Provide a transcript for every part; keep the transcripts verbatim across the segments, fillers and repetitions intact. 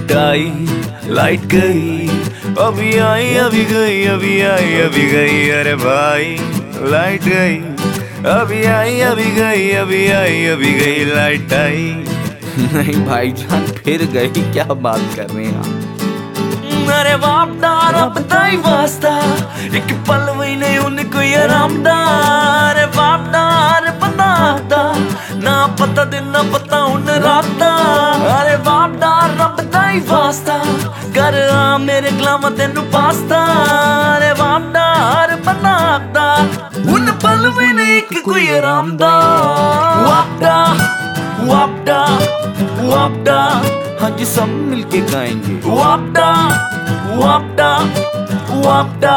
Light आई light गई, अभी आई अभी गई, अभी आई अभी गई। अरे भाई लाइट गई, अभी आई अभी गई, अभी आई अभी गई। लाइट आई नहीं भाईजान फिर गई, क्या बात कर रहे हैं आप? अरे बाप दा रब दा ही वास्ता, एक पल भी नहीं उनको आराम दा। अरे बाप दा हर बंदा दा, ना पता दिन ना पता उन रात दा। अरे बाप दा रब दा ही वास्ता, कर आ मेरे गलाम तेनू पास्ता। अरे बाप दा हर बंदा दा, उन पल भी नहीं एक कोई आराम दा। वापदा वापदा वापदा, हाँ जी सब मिलके गाएंगे। वापदा वापदा वापदा।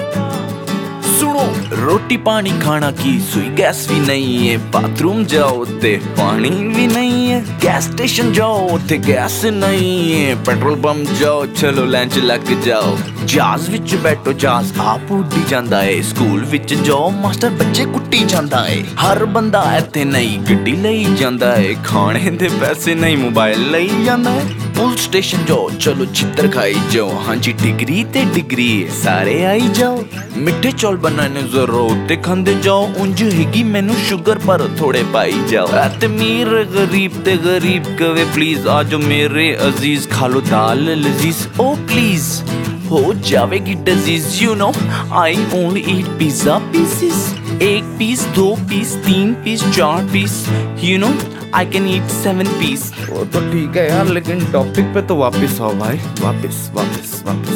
सुनो रोटी पानी खाना की सुई गैस भी नहीं है, बाथरूम जाओ ते पानी भी नहीं है, गैस स्टेशन जाओ ते गैस नहीं है, पेट्रोल पंप जाओ चलो लैंच लग जाओ, जहाज विच बैठो जहाज आप उड्डी जांदा है, स्कूल विच जाओ मास्टर बच्चे कुट्टी जांदा है, हर बंदा इत्थे नहीं गड्डी लई जांदा है, खाने दे पैसे नहीं मोबाइल लई जांदा है, पुल स्टेशन जाओ चलो चित्र खाई जाओ, हाँ जी डिग्री ते डिग्री सारे आई जाओ, मिठे चौल बनाने जरूर ते खांदे जाओ, उंज हैगी मैनू शुगर पर थोड़े पाई जाओ, ते मीर गरीब ते गरीब कवे प्लीज आजो मेरे अजीज खालो दाल लजीज ओ प्लीज हो जाएगी disease. You know I only eat pizza pieces, एक पीस दो पीस तीन पीस चार piece, you know I can eat seven piece. वो तो ठीक है यार, लेकिन टॉपिक पे तो वापस आओ भाई, वापस वापस वापस।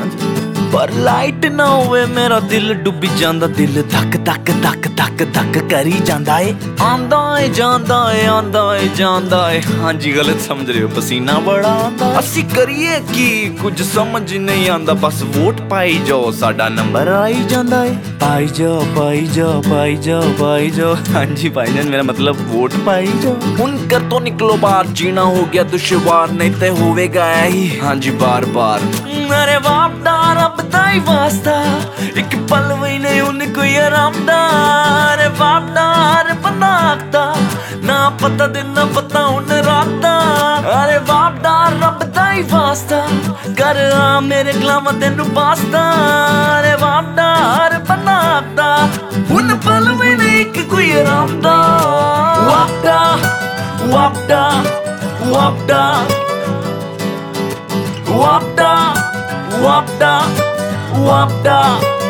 पर लाइट ना होवे मेरा दिल डुबी जांदा, दिल धक धक धक धक धक करी जांदा है, आंदा है जांदा है आंदा है जांदा है। हाँ जी गलत समझ रहे हो, पसीना बड़ा आंदा है। असी करिए की कुछ समझ नहीं आंदा, बस वोट पाई जाओ साडा नंबर आई जांदा है, पाई जाओ पाई जाओ पाई जाओ पाई जाओ। हाँ जी भाईजान मेरा मतलब वोट पाई जाओ। उनकर तो निकलो बाहर, जीना हो गया दुश्वार नहीं ते होवेगा ही, हाँ जी बार बार। अरे बाप दा रब दा ही वास्ता, एक पल भी नहीं उनको आराम दा। अरे बाप दा हर बंदा आखदा, ना पता दिन ना पता उन रात दा। अरे बाप दा रब दा ही वास्ता, कर आ मेरे गलाम तेनू पास्ता। अरे बाप दा हर बंदा आखदा, उन पल भी नहीं एक कोई आराम दा। वापदा वापदा वापदा वापदा वापदा वापदा।